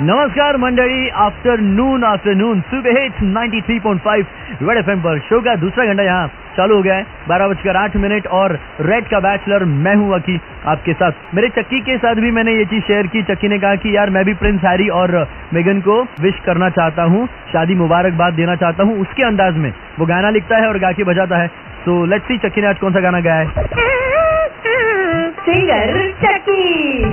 नमस्कार मंडळी, आफ्टरनून सुबह हिट्स 93.5 रेड एफएम पर शो का दूसरा घंटा यहाँ चालू हो गया है। 12:08 और रेड का बैचलर मैं हूँ अकी आपके साथ। मेरे चक्की के साथ भी मैंने ये चीज शेयर की। चक्की ने कहा कि यार मैं भी प्रिंस हैरी और मेगन को विश करना चाहता हूँ, शादी मुबारकबाद देना चाहता हूँ उसके अंदाज में। वो गाना लिखता है और गा के बजाता है। तो लेट्स सी चक्की ने आज कौन सा गाना गाया है। सिंगर चक्की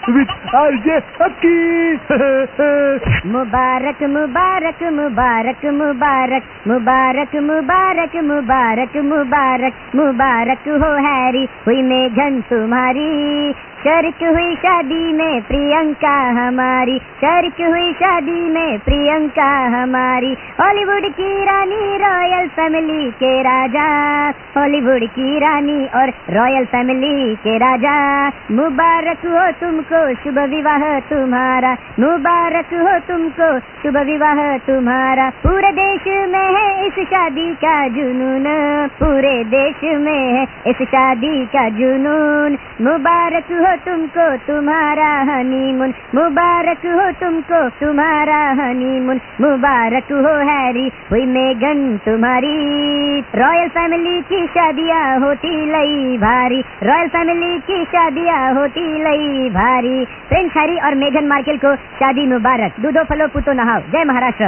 मुबारक मुबारक मुबारक मुबारक मुबारक मुबारक मुबारक मुबारक मुबारक हो हैरी, हुई मेघन तुम्हारी, शरीक हुई शादी में प्रियंका हमारी, शरीक हुई शादी में प्रियंका हमारी। हॉलीवुड की रानी रॉयल फैमिली के राजा, हॉलीवुड की रानी और रॉयल फैमिली के राजा। मुबारक हो तुमको शुभ विवाह तुम्हारा, मुबारक हो तुमको शुभ विवाह तुम्हारा। पूरे देश में है इस शादी का जुनून, पूरे देश में है इस शादी का जुनून। मुबारक हो तुमको तुम्हारा हनीमून, मुबारक हो तुमको तुम्हारा हनीमून। मुबारक हो हैरी, हुई मेगन तुम्हारी, रॉयल फैमिली की शादियाँ होती लई भारी, रॉयल फैमिली की शादियाँ होती लई भारी। प्रिंस हैरी और मेगन मार्केल को शादी मुबारक, दूधो फलो पूतो नहाओ। जय महाराष्ट्र।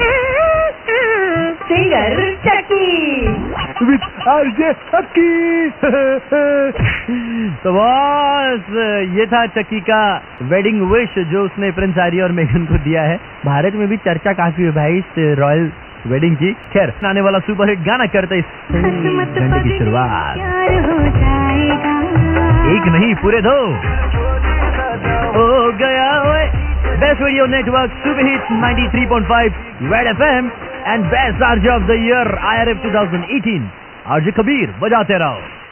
सिंगर चक्की तो बॉस ये था चक्की का वेडिंग विश जो उसने प्रिंस हैरी और मेगन को दिया है। भारत में भी चर्चा काफी है भाई इस रॉयल वेडिंग की। खैर, आने वाला सुपर हिट गाना करते इस घंटे की शुरुआत। एक नहीं पूरे दो हो गया ओए। Best radio network super hits 93.5 red FM and best RJ of the year IRF 2018 RJ Kabir बजाते रहो।